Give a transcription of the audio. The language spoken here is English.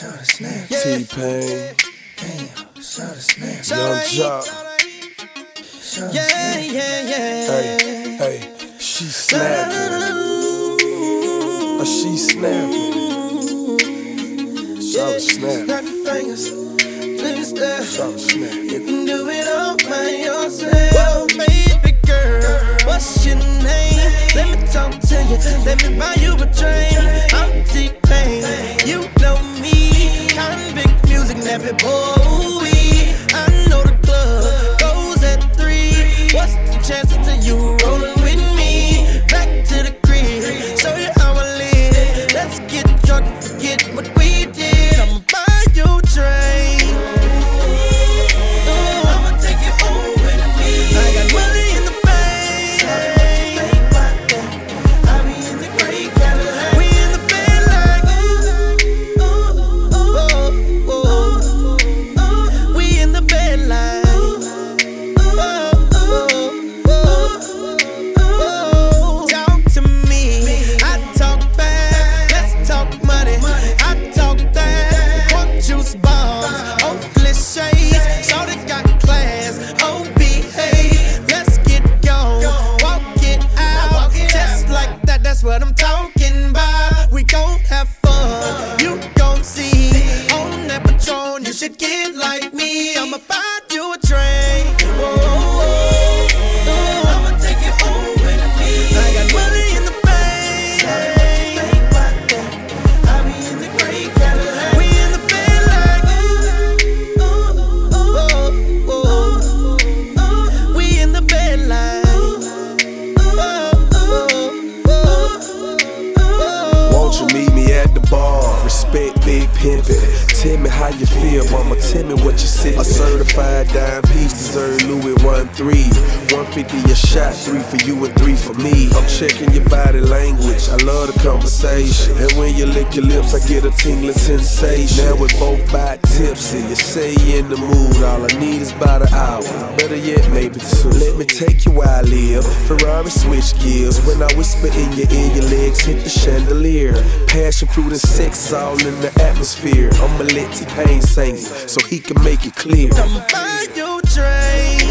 T-Pain, Young Jock. Hey, she snapping. She snapping. Shout snapping. Snap your fingers, please step. Shout snapping. You can do it all by yourself. Whoa, baby girl, what's your name? Let me talk to you, let me buy you a drink. I'm T-Pain, you know me. Convict music, nappy boy. I know the club goes at 3. What's the chances of you rolling with me? Back to the crib, show you how I live. Let's get drunk, forget what we did. I'ma buy you a drink. I'ma take you home with me. I got money in the bank. What you think about that? I be in the gray Cadillac. We in the bed like we in the bed like talk to me, I talk back. Let's talk money, I talk that. Quart juice bombs, Oakley shades. Shorty got class, oh behave. Let's get gone, walk it out. Just like that, that's what I'm talking about. We gon' have fun, you gon' see. On that Patron, you should get like me. I'ma buy you a drink. I'ma take you home with me. I got money in the bank. What you think about that? I be in the gray Cadillac. We in the bed like we in the bed like Won't you meet me at the bar? Respect Big Pimpin'. Tell me how you feel, mama. Tell me what you see. A certified dime piece deserve Louis 1-3. 150 a shot, 3 for you and 3 for me. I'm checking your body language. I love the conversation. And when you lick your lips, I get a tingling sensation. Now we're both by tipsy. You say you in the mood. All I need is about an hour. Better yet, maybe 2. Let me take you where I live. Ferrari switch gears. When I whisper in your ear, your legs hit the chandelier. Passion fruit and sex is all in the atmosphere. I'ma let T-Pain sing so he can make it clear. I'ma buy you a drink.